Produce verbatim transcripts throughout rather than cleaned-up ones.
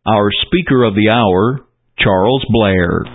our speaker of the hour, Charles Blair.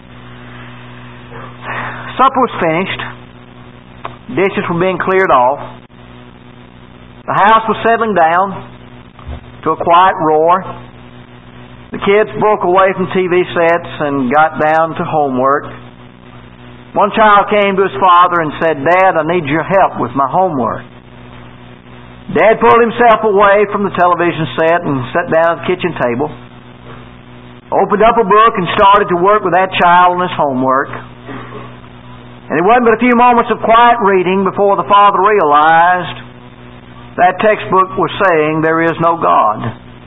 Supper was finished. Dishes were being cleared off. The house was settling down to a quiet roar. The kids broke away from T V sets and got down to homework. One child came to his father and said, "Dad, I need your help with my homework." Dad pulled himself away from the television set and sat down at the kitchen table, opened up a book and started to work with that child on his homework. And it wasn't but a few moments of quiet reading before the father realized that textbook was saying there is no God.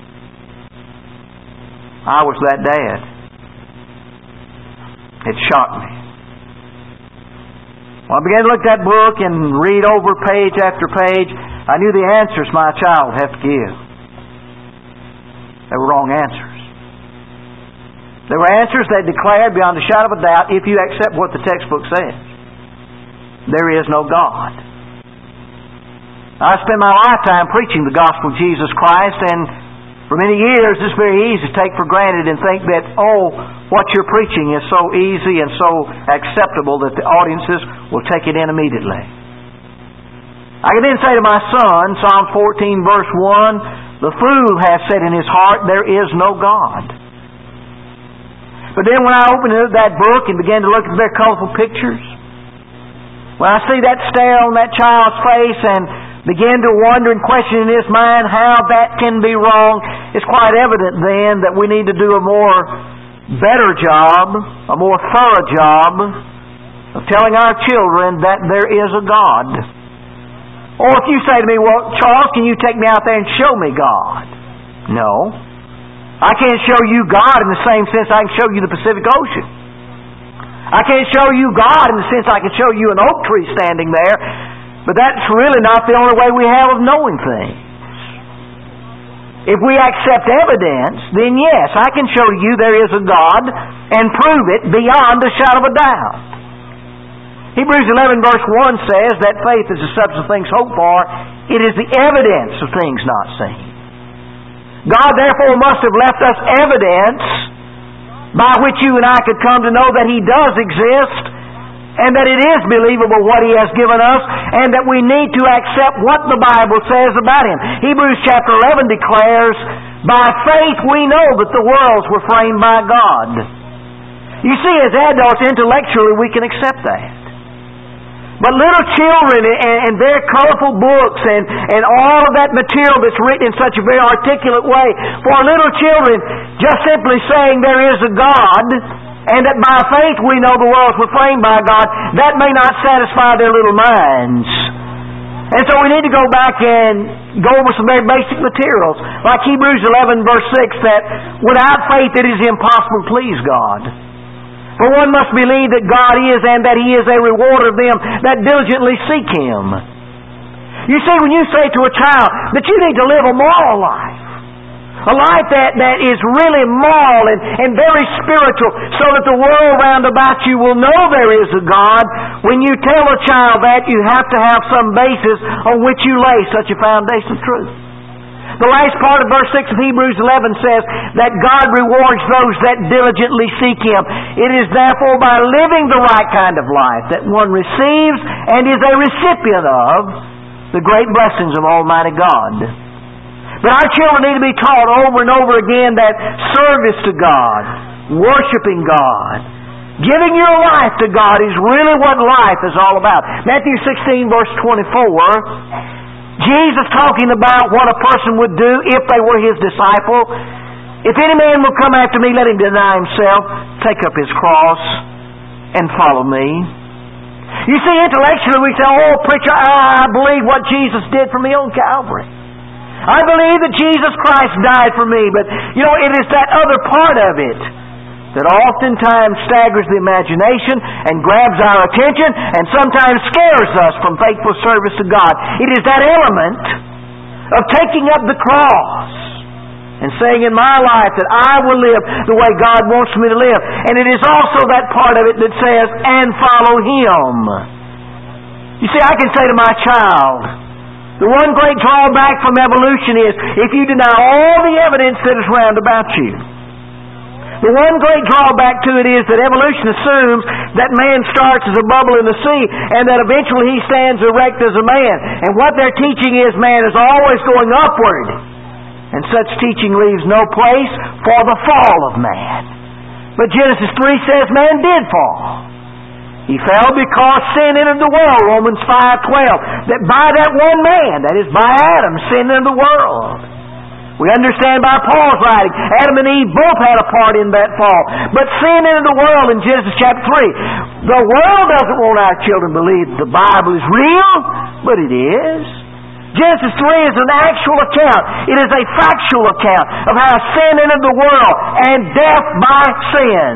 I was that dad. It shocked me. When I began to look at that book and read over page after page, I knew the answers my child would have to give. They were wrong answers. They were answers that declared beyond a shadow of a doubt, if you accept what the textbook says, there is no God. I spent my lifetime preaching the gospel of Jesus Christ, and for many years it's very easy to take for granted and think that, oh, what you're preaching is so easy and so acceptable that the audiences will take it in immediately. I can then say to my son, Psalm fourteen verse one, "The fool hath said in his heart, there is no God." But then when I opened that book and began to look at their colorful pictures, when I see that stare on that child's face and begin to wonder and question in his mind how that can be wrong, it's quite evident then that we need to do a more better job, a more thorough job of telling our children that there is a God. Or if you say to me, "Well, Charles, can you take me out there and show me God?" No. I can't show you God in the same sense I can show you the Pacific Ocean. I can't show you God in the sense I can show you an oak tree standing there, but that's really not the only way we have of knowing things. If we accept evidence, then yes, I can show you there is a God and prove it beyond a shadow of a doubt. Hebrews eleven verse one says that faith is the substance of things hoped for. It is the evidence of things not seen. God therefore must have left us evidence by which you and I could come to know that He does exist and that it is believable what He has given us and that we need to accept what the Bible says about Him. Hebrews chapter eleven declares, "By faith we know that the worlds were framed by God." You see, as adults, intellectually we can accept that. But little children and, and their colorful books and, and all of that material that's written in such a very articulate way, for little children just simply saying there is a God and that by faith we know the worlds were framed by God, that may not satisfy their little minds. And so we need to go back and go over some very basic materials, like Hebrews eleven verse six, that without faith it is impossible to please God. For one must believe that God is and that He is a rewarder of them that diligently seek Him. You see, when you say to a child that you need to live a moral life, a life that, that is really moral and, and very spiritual, so that the world round about you will know there is a God, when you tell a child that, you have to have some basis on which you lay such a foundation of truth. The last part of verse six of Hebrews eleven says that God rewards those that diligently seek Him. It is therefore by living the right kind of life that one receives and is a recipient of the great blessings of Almighty God. But our children need to be taught over and over again that service to God, worshiping God, giving your life to God is really what life is all about. Matthew sixteen verse twenty-four, Jesus talking about what a person would do if they were His disciple. "If any man will come after me, let him deny himself, take up his cross, and follow me." You see, intellectually we say, "Oh, preacher, I believe what Jesus did for me on Calvary. I believe that Jesus Christ died for me." But, you know, it is that other part of it that oftentimes staggers the imagination and grabs our attention and sometimes scares us from faithful service to God. It is that element of taking up the cross and saying in my life that I will live the way God wants me to live. And it is also that part of it that says, "and follow Him." You see, I can say to my child, the one great drawback from evolution is if you deny all the evidence that is round about you, The one great drawback to it is that evolution assumes that man starts as a bubble in the sea and that eventually he stands erect as a man. And what they're teaching is man is always going upward. And such teaching leaves no place for the fall of man. But Genesis three says man did fall. He fell because sin entered the world, Romans five twelve. That by that one man, that is by Adam, sin entered the world. We understand by Paul's writing, Adam and Eve both had a part in that fall. But sin entered the world in Genesis chapter three. The world doesn't want our children to believe that the Bible is real, but it is. Genesis three is an actual account. It is a factual account of how sin entered the world and death by sin.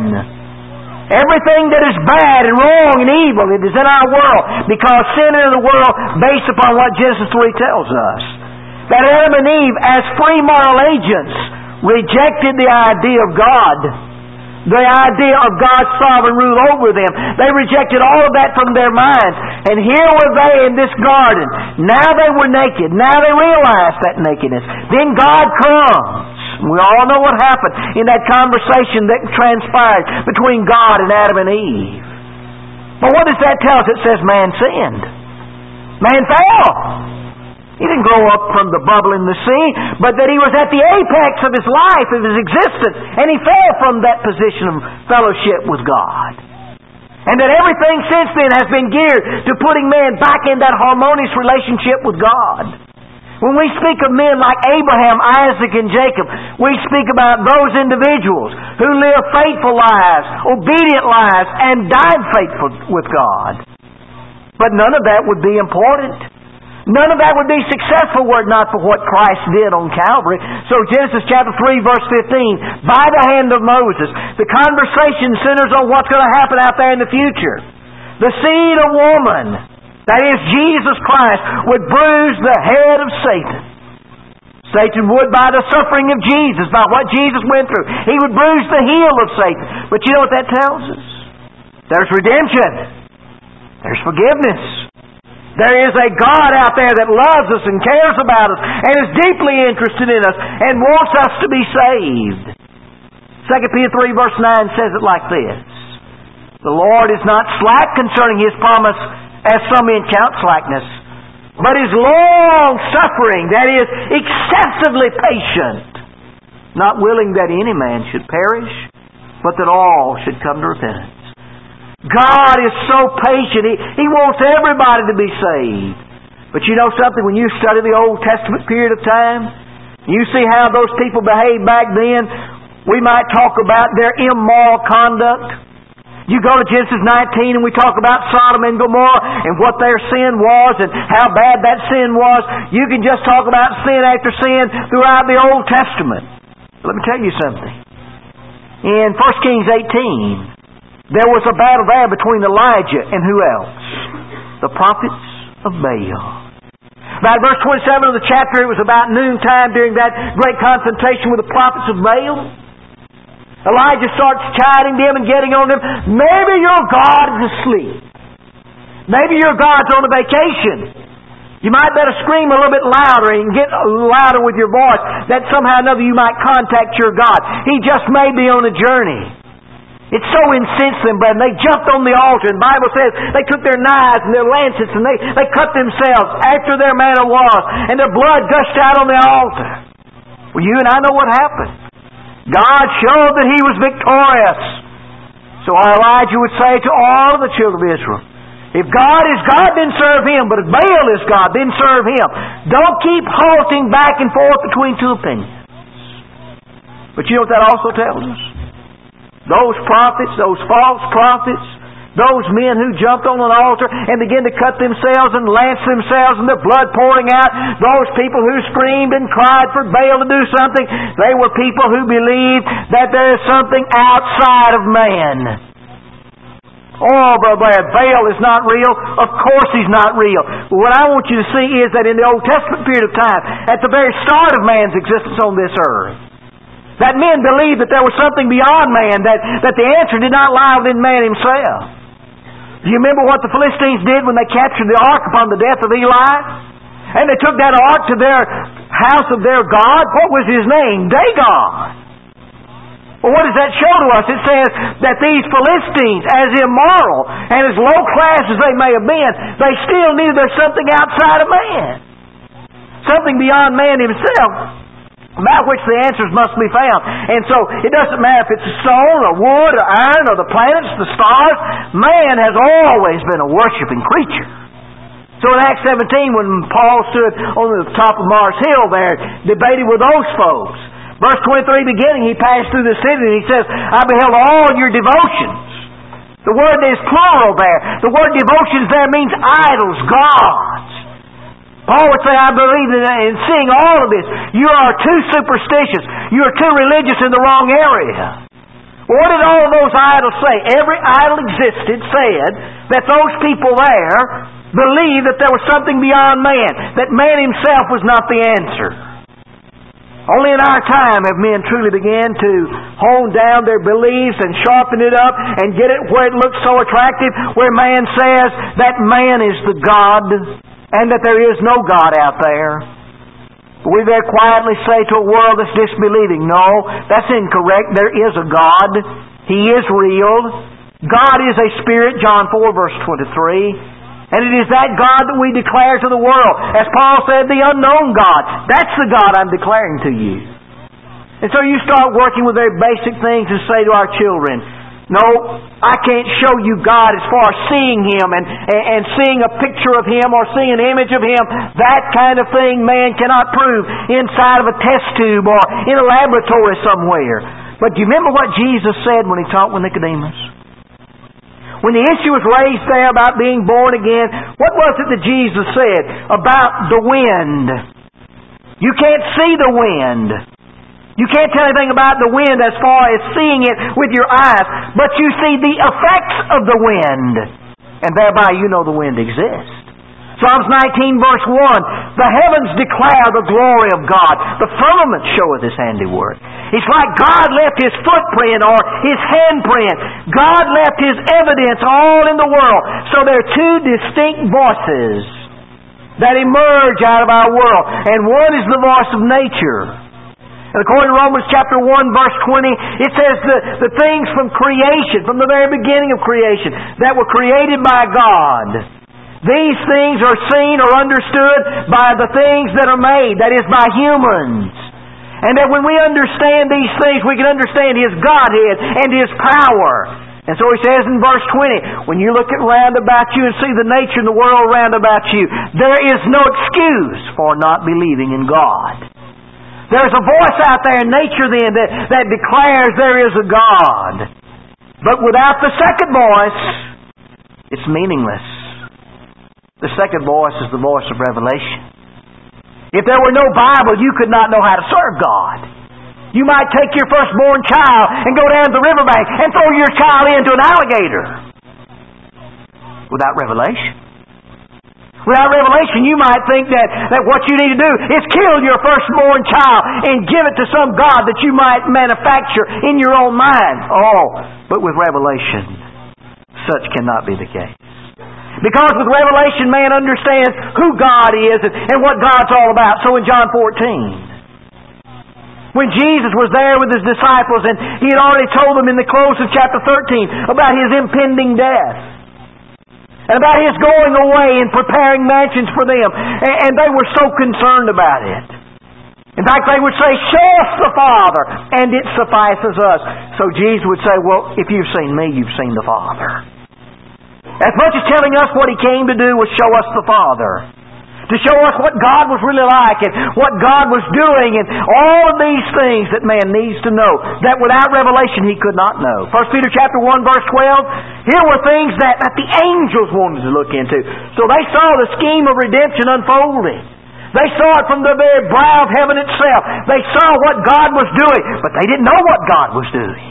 Everything that is bad and wrong and evil, it is in our world because sin entered the world based upon what Genesis three tells us. That Adam and Eve, as free moral agents, rejected the idea of God. The idea of God's sovereign rule over them. They rejected all of that from their minds. And here were they in this garden. Now they were naked. Now they realized that nakedness. Then God comes. We all know what happened in that conversation that transpired between God and Adam and Eve. But what does that tell us? It says man sinned. Man fell. He didn't grow up from the bubble in the sea, but that he was at the apex of his life, of his existence, and he fell from that position of fellowship with God. And that everything since then has been geared to putting man back in that harmonious relationship with God. When we speak of men like Abraham, Isaac, and Jacob, we speak about those individuals who lived faithful lives, obedient lives, and died faithful with God. But none of that would be important. None of that would be successful were it not for what Christ did on Calvary. So Genesis chapter three verse fifteen, by the hand of Moses, the conversation centers on what's going to happen out there in the future. The seed of woman, that is Jesus Christ, would bruise the head of Satan. Satan would by the suffering of Jesus, by what Jesus went through. He would bruise the heel of Satan. But you know what that tells us? There's redemption. There's forgiveness. There is a God out there that loves us and cares about us and is deeply interested in us and wants us to be saved. Second Peter three verse nine says it like this. The Lord is not slack concerning His promise, as some men count slackness, but is long-suffering, that is, excessively patient, not willing that any man should perish, but that all should come to repentance. God is so patient. He, he wants everybody to be saved. But you know something? When you study the Old Testament period of time, you see how those people behaved back then. We might talk about their immoral conduct. You go to Genesis nineteen and we talk about Sodom and Gomorrah and what their sin was and how bad that sin was. You can just talk about sin after sin throughout the Old Testament. Let me tell you something. In First Kings eighteen, there was a battle there between Elijah and who else? The prophets of Baal. About verse twenty-seven of the chapter, it was about noontime during that great confrontation with the prophets of Baal. Elijah starts chiding them and getting on them. Maybe your God is asleep. Maybe your God's on a vacation. You might better scream a little bit louder and get louder with your voice that somehow or another you might contact your God. He just may be on a journey. It's so incensed them, brethren. They jumped on the altar, and the Bible says they took their knives and their lancets and they, they cut themselves after their manner was, and their blood gushed out on the altar. Well, you and I know what happened. God showed that He was victorious. So Elijah would say to all of the children of Israel, if God is God, then serve Him. But if Baal is God, then serve Him. Don't keep halting back and forth between two opinions. But you know what that also tells us? Those prophets, those false prophets, those men who jumped on an altar and began to cut themselves and lance themselves and their blood pouring out, those people who screamed and cried for Baal to do something, they were people who believed that there is something outside of man. Oh, brother, Baal is not real. Of course he's not real. But what I want you to see is that in the Old Testament period of time, at the very start of man's existence on this earth, that men believed that there was something beyond man, that, that the answer did not lie within man himself. Do you remember what the Philistines did when they captured the ark upon the death of Eli? And they took that ark to their house of their god. What was his name? Dagon. Well, what does that show to us? It says that these Philistines, as immoral and as low class as they may have been, they still knew there's something outside of man. Something beyond man himself, about which the answers must be found. And so, it doesn't matter if it's stone or wood or iron or the planets, the stars. Man has always been a worshiping creature. So in Acts seventeen, when Paul stood on the top of Mars Hill there, debating with those folks, verse twenty-three beginning, he passed through the city and he says, I beheld all your devotions. The word is plural there. The word devotions there means idols, gods. Paul would say, I believe that in seeing all of this, you are too superstitious. You are too religious in the wrong area. Well, what did all of those idols say? Every idol existed said that those people there believed that there was something beyond man, that man himself was not the answer. Only in our time have men truly began to hone down their beliefs and sharpen it up and get it where it looks so attractive, where man says that man is the God and that there is no God out there. We very quietly say to a world that's disbelieving, no, that's incorrect. There is a God. He is real. God is a spirit, John four, verse twenty-three. And it is that God that we declare to the world. As Paul said, the unknown God. That's the God I'm declaring to you. And so you start working with very basic things and say to our children, no, I can't show you God as far as seeing Him and, and, and seeing a picture of Him or seeing an image of Him. That kind of thing man cannot prove inside of a test tube or in a laboratory somewhere. But do you remember what Jesus said when He talked with Nicodemus? When the issue was raised there about being born again, what was it that Jesus said about the wind? You can't see the wind. You can't tell anything about the wind as far as seeing it with your eyes, but you see the effects of the wind, and thereby you know the wind exists. Psalms nineteen verse one, the heavens declare the glory of God. The firmament showeth His handiwork. It's like God left His footprint or His handprint. God left His evidence all in the world. So there are two distinct voices that emerge out of our world. And one is the voice of nature. And according to Romans chapter one verse twenty, it says the, the things from creation, from the very beginning of creation, that were created by God. These things are seen or understood by the things that are made, that is, by humans. And that when we understand these things, we can understand His Godhead and His power. And so He says in verse twenty, when you look at round about you and see the nature in the world round about you, there is no excuse for not believing in God. There's a voice out there in nature then that, that declares there is a God. But without the second voice, it's meaningless. The second voice is the voice of revelation. If there were no Bible, you could not know how to serve God. You might take your firstborn child and go down to the riverbank and throw your child into an alligator. Without revelation. Without revelation, you might think that, that what you need to do is kill your firstborn child and give it to some God that you might manufacture in your own mind. Oh, but with revelation, such cannot be the case. Because with revelation, man understands who God is and, and what God's all about. So in John fourteen, when Jesus was there with His disciples and He had already told them in the close of chapter thirteen about His impending death and about His going away and preparing mansions for them, and, and they were so concerned about it. In fact, they would say, show us the Father, and it suffices us. So Jesus would say, well, if you've seen me, you've seen the Father. As much as telling us what He came to do was show us the Father. To show us what God was really like and what God was doing and all of these things that man needs to know that without revelation he could not know. First Peter chapter one verse twelve, here were things that, that the angels wanted to look into. So they saw the scheme of redemption unfolding. They saw it from the very brow of heaven itself. They saw what God was doing, but they didn't know what God was doing.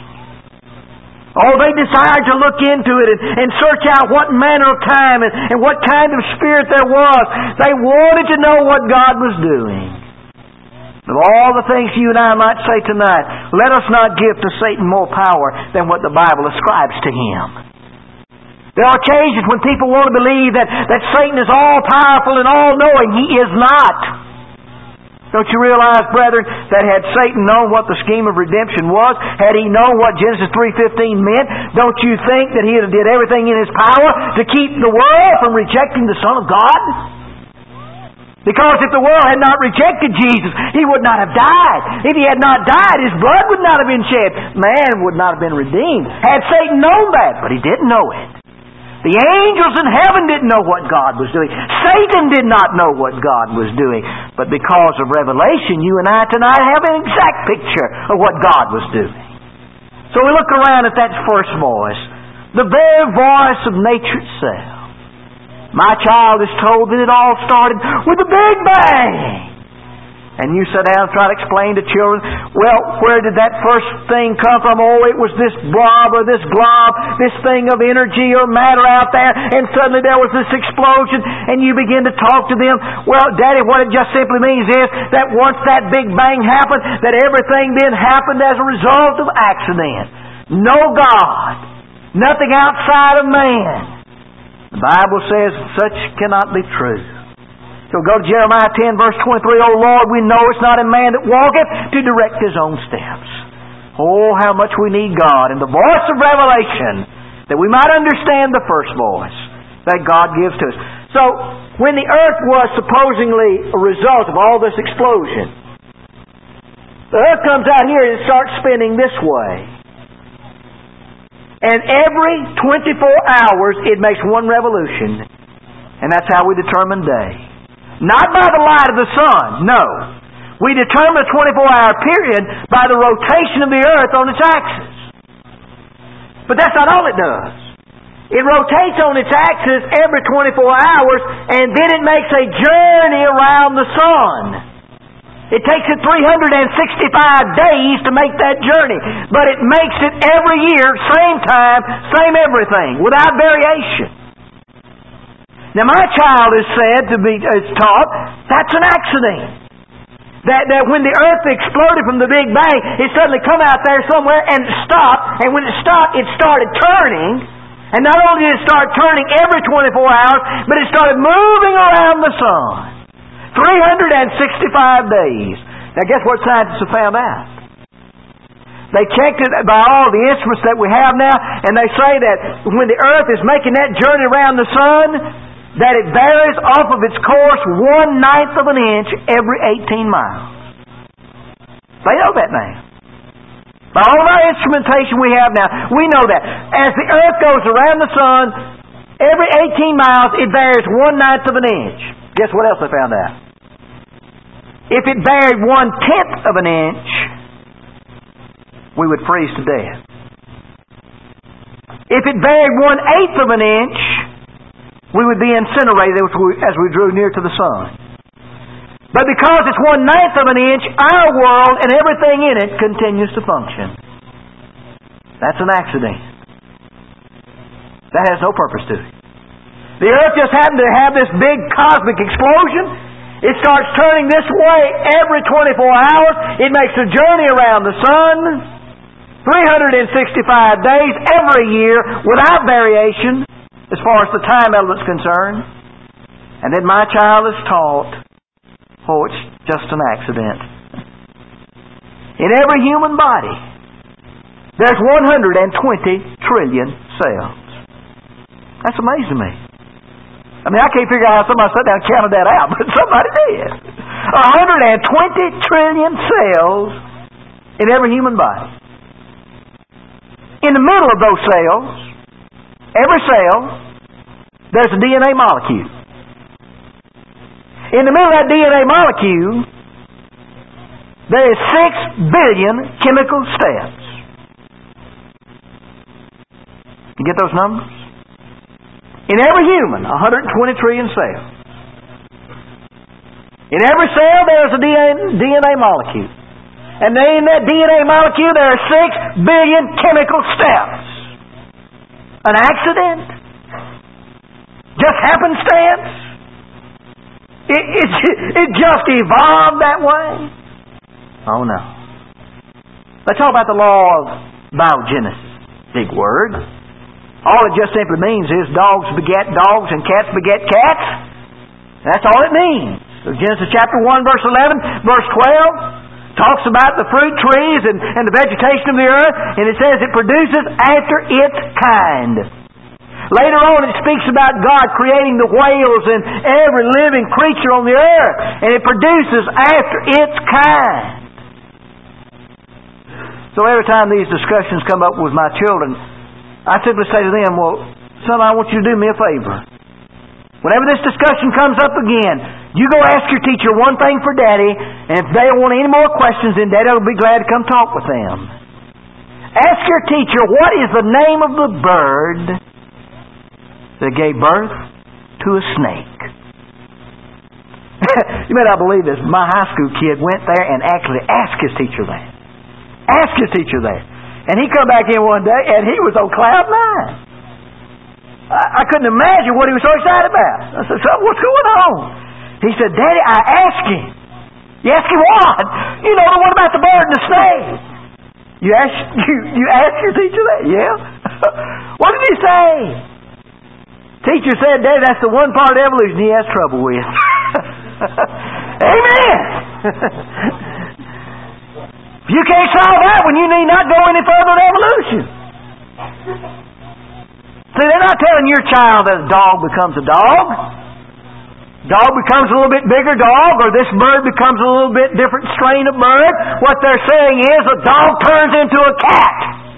Oh, they desired to look into it and, and search out what manner of time and, and what kind of spirit there was. They wanted to know what God was doing. Of all the things you and I might say tonight, let us not give to Satan more power than what the Bible ascribes to him. There are occasions when people want to believe that, that Satan is all-powerful and all-knowing. He is not. Don't you realize, brethren, that had Satan known what the scheme of redemption was, had he known what Genesis three fifteen meant, don't you think that he would have did everything in his power to keep the world from rejecting the Son of God? Because if the world had not rejected Jesus, He would not have died. If He had not died, His blood would not have been shed. Man would not have been redeemed. Had Satan known that, but he didn't know it. The angels in heaven didn't know what God was doing. Satan did not know what God was doing. But because of revelation, you and I tonight have an exact picture of what God was doing. So we look around at that first voice, the very voice of nature itself. My child is told that it all started with a big bang. And you sit down and try to explain to children, well, where did that first thing come from? Oh, it was this blob or this glob, this thing of energy or matter out there, and suddenly there was this explosion, and you begin to talk to them. Well, Daddy, what it just simply means is that once that big bang happened, that everything then happened as a result of accident. No God. Nothing outside of man. The Bible says such cannot be true. So go to Jeremiah ten, verse twenty-three. O Lord, we know it's not a man that walketh to direct his own steps. Oh, how much we need God and the voice of revelation, that we might understand the first voice that God gives to us. So, when the earth was supposedly a result of all this explosion, the earth comes out here and it starts spinning this way. And every twenty-four hours it makes one revolution. And that's how we determine day. Not by the light of the sun, no. We determine a twenty-four hour period by the rotation of the earth on its axis. But that's not all it does. It rotates on its axis every twenty-four hours, and then it makes a journey around the sun. It takes it three hundred sixty-five days to make that journey, but it makes it every year, same time, same everything, without variation. Now, my child is said to be is taught that's an accident. That, that when the earth exploded from the Big Bang, it suddenly come out there somewhere and stopped. And when it stopped, it started turning. And not only did it start turning every twenty-four hours, but it started moving around the sun. three hundred sixty-five days. Now, guess what scientists have found out? They checked it by all the instruments that we have now, and they say that when the earth is making that journey around the sun, that it varies off of its course one-ninth of an inch every eighteen miles. They know that now. By all of our instrumentation we have now, we know that. As the earth goes around the sun, every eighteen miles it varies one-ninth of an inch. Guess what else they found out? If it varied one-tenth of an inch, we would freeze to death. If it varied one-eighth of an inch, we would be incinerated as we, as we drew near to the sun. But because it's one-ninth of an inch, our world and everything in it continues to function. That's an accident. That has no purpose to it. The earth just happened to have this big cosmic explosion. It starts turning this way every twenty-four hours. It makes a journey around the sun. three hundred sixty-five days every year without variation, as far as the time element's concerned. And then my child is taught, oh, it's just an accident. In every human body, there's one hundred twenty trillion cells. That's amazing to me. I mean, I can't figure out how somebody sat down and counted that out, but somebody did. one hundred twenty trillion cells in every human body. In the middle of those cells, every cell, there's a D N A molecule. In the middle of that D N A molecule, there is six billion chemical steps. You get those numbers? In every human, one hundred twenty trillion cells. In every cell, there's a D N A molecule. And in that D N A molecule, there are six billion chemical steps. An accident? Just happenstance? It, it, it just evolved that way? Oh no. Let's talk about the law of biogenesis. Big word. All it just simply means is dogs beget dogs and cats beget cats. That's all it means. Genesis chapter one, verse eleven, verse twelve, talks about the fruit trees and, and the vegetation of the earth, and it says it produces after its kind. Later on it speaks about God creating the whales and every living creature on the earth, and it produces after its kind. So every time these discussions come up with my children, I simply say to them, well, son, I want you to do me a favor. Whenever this discussion comes up again, you go ask your teacher one thing for Daddy, and if they want any more questions, then Daddy will be glad to come talk with them. Ask your teacher, what is the name of the bird that gave birth to a snake? You may not believe this. My high school kid went there and actually asked his teacher that. Asked his teacher that. And he come back in one day, and he was on cloud nine. I, I couldn't imagine what he was so excited about. I said, son, what's going on? He said, Daddy, I asked him. You asked him what? You know, the one about the bird and the snake. You asked, you, you asked your teacher that? Yeah? What did he say? Teacher said, Daddy, that's the one part of evolution he has trouble with. Amen! You can't solve that when you need not go any further in evolution. See, they're not telling your child that a dog becomes a dog. Dog becomes a little bit bigger dog, or this bird becomes a little bit different strain of bird. What they're saying is a dog turns into a cat.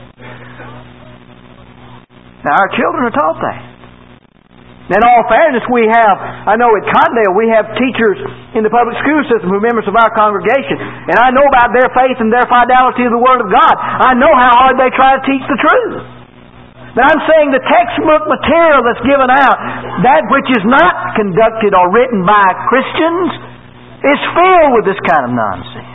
Now, our children are taught that. In all fairness, we have, I know at Cottondale, we have teachers in the public school system who are members of our congregation. And I know about their faith and their fidelity to the Word of God. I know how hard they try to teach the truth. Now I'm saying the textbook material that's given out, that which is not conducted or written by Christians, is filled with this kind of nonsense.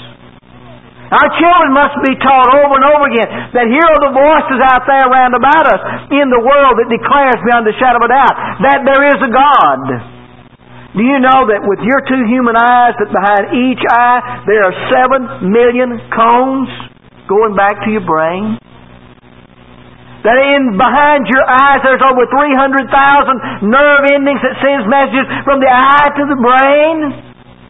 Our children must be taught over and over again that here are the voices out there round about us in the world that declares beyond the shadow of a doubt that there is a God. Do you know that with your two human eyes, that behind each eye there are seven million cones going back to your brain? That in behind your eyes there's over three hundred thousand nerve endings that sends messages from the eye to the brain?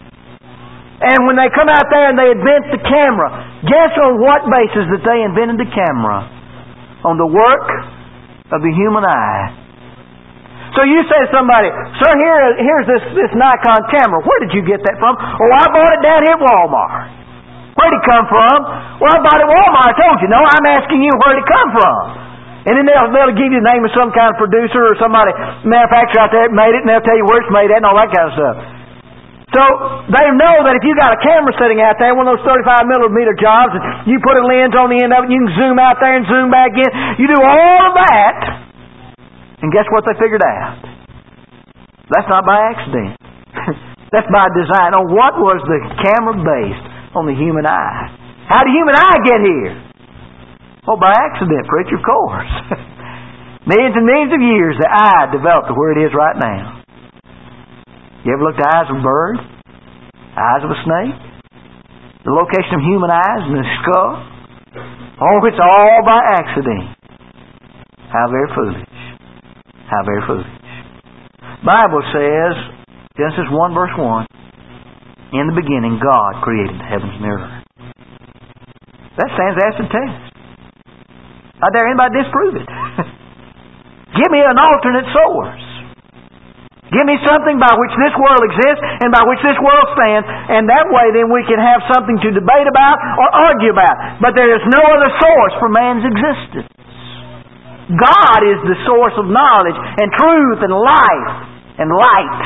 And when they come out there and they invent the camera, guess on what basis that they invented the camera? On the work of the human eye. So you say to somebody, sir, here, here's this, this Nikon camera. Where did you get that from? Oh, I bought it down here at Walmart. Where'd it come from? Well, I bought it at Walmart. I told you. No, I'm asking you where'd it come from. And then they'll, they'll give you the name of some kind of producer or somebody, manufacturer out there that made it, and they'll tell you where it's made at and all that kind of stuff. So they know that if you got a camera sitting out there, one of those thirty-five millimeter jobs, and you put a lens on the end of it, you can zoom out there and zoom back in. You do all of that, and guess what they figured out? That's not by accident. That's by design. On what was the camera based? On the human eye. How did the human eye get here? Well, by accident, preacher, of course. Millions and millions of years, the eye developed to where it is right now. You ever looked at the eyes of a bird? Eyes of a snake? The location of human eyes in the skull? Oh, it's all by accident. How very foolish. How very foolish. The Bible says, Genesis one verse one, in the beginning God created the heavens and the earth. That stands as a test. I dare anybody disprove it. Give me an alternate source. Give me something by which this world exists and by which this world stands, and that way then we can have something to debate about or argue about. But there is no other source for man's existence. God is the source of knowledge and truth and life and light.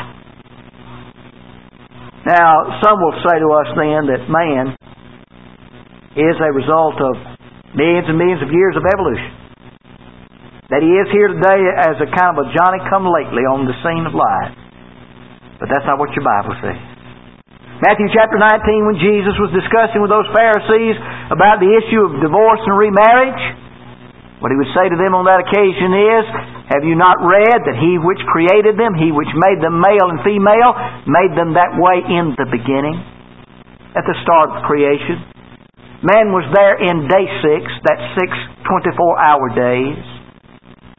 Now, some will say to us then that man is a result of millions and millions of years of evolution. That he is here today as a kind of a Johnny-come-lately on the scene of life. But that's not what your Bible says. Matthew chapter nineteen, when Jesus was discussing with those Pharisees about the issue of divorce and remarriage, what he would say to them on that occasion is, have you not read that he which created them, he which made them male and female, made them that way in the beginning? At the start of creation. Man was there in day six, that's six twenty-four hour days.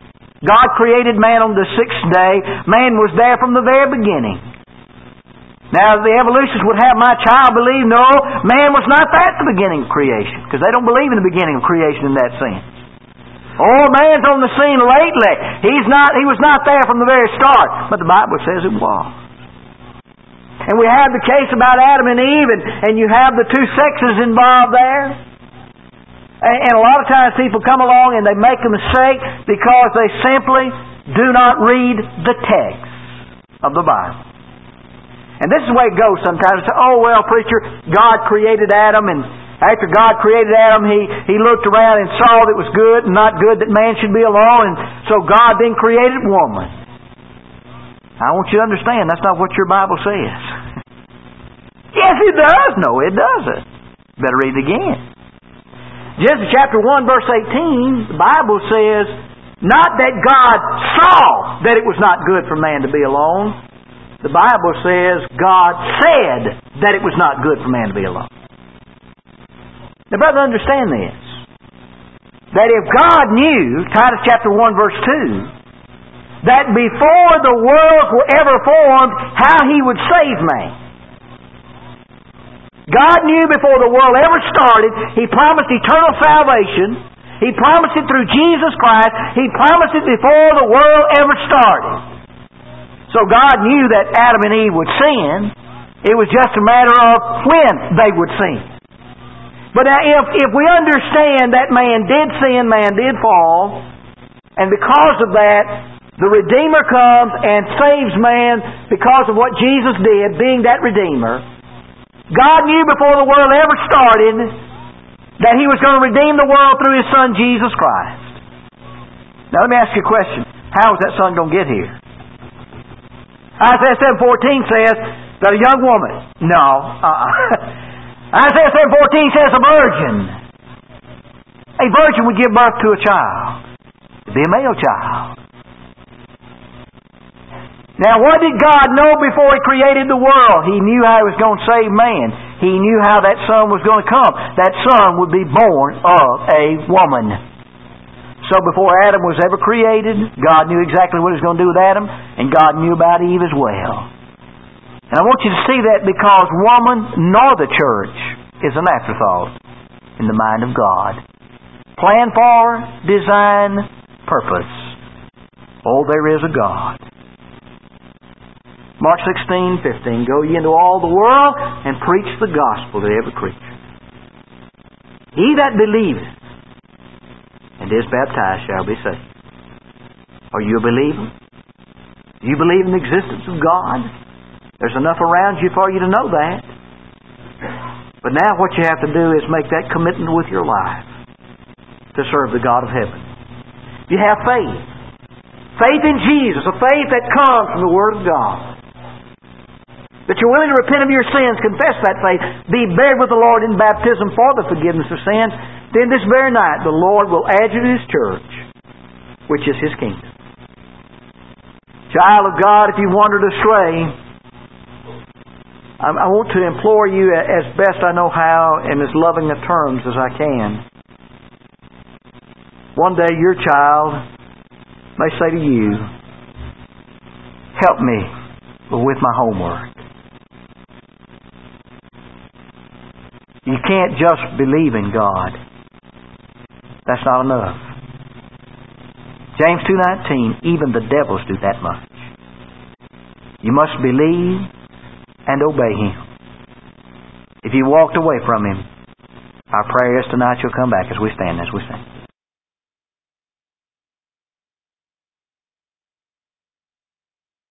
God created man on the sixth day. Man was there from the very beginning. Now, the evolutionists would have my child believe, no, man was not there at the beginning of creation, because they don't believe in the beginning of creation in that sense. Oh, man's on the scene lately. He's not. He was not there from the very start, but the Bible says it was. And we have the case about Adam and Eve, and, and you have the two sexes involved there. And, and a lot of times people come along and they make a mistake because they simply do not read the text of the Bible. And this is the way it goes sometimes. It's, oh, well, preacher, God created Adam, and after God created Adam, He, he looked around and saw that it was good and not good that man should be alone, and so God then created woman. I want you to understand, that's not what your Bible says. Yes, it does. No, it doesn't. Better read it again. Genesis chapter one, verse eighteen, the Bible says, not that God saw that it was not good for man to be alone. The Bible says God said that it was not good for man to be alone. Now, brother, understand this. That if God knew, Titus chapter one, verse two, that before the worlds were ever formed, how He would save man. God knew before the world ever started, He promised eternal salvation. He promised it through Jesus Christ. He promised it before the world ever started. So God knew that Adam and Eve would sin. It was just a matter of when they would sin. But now if, if we understand that man did sin, man did fall, and because of that, the Redeemer comes and saves man because of what Jesus did, being that Redeemer. God knew before the world ever started that He was going to redeem the world through His Son, Jesus Christ. Now let me ask you a question. How is that Son going to get here? Isaiah seven fourteen says that a young woman. No. Uh-uh. Isaiah seven fourteen says a virgin. A virgin would give birth to a child. It'd be a male child. Now, what did God know before He created the world? He knew how He was going to save man. He knew how that Son was going to come. That Son would be born of a woman. So before Adam was ever created, God knew exactly what He was going to do with Adam, and God knew about Eve as well. And I want you to see that because woman nor the church is an afterthought in the mind of God. Plan for, design, purpose. Oh, there is a God. Mark sixteen fifteen, go ye into all the world and preach the gospel to every creature. He that believeth and is baptized shall be saved. Are you a believer? Do you believe in the existence of God? There's enough around you for you to know that. But now what you have to do is make that commitment with your life to serve the God of heaven. You have faith. Faith in Jesus, a faith that comes from the Word of God. That you're willing to repent of your sins, confess that faith, be buried with the Lord in baptism for the forgiveness of sins. Then this very night the Lord will add you to His church, which is His kingdom. Child of God, if you wandered astray, I, I want to implore you as best I know how, in as loving of terms as I can. One day your child may say to you, help me with my homework. You can't just believe in God. That's not enough. James two nineteen, even the devils do that much. You must believe and obey Him. If you walked away from Him, our prayer is tonight you'll come back as we stand, as we sing.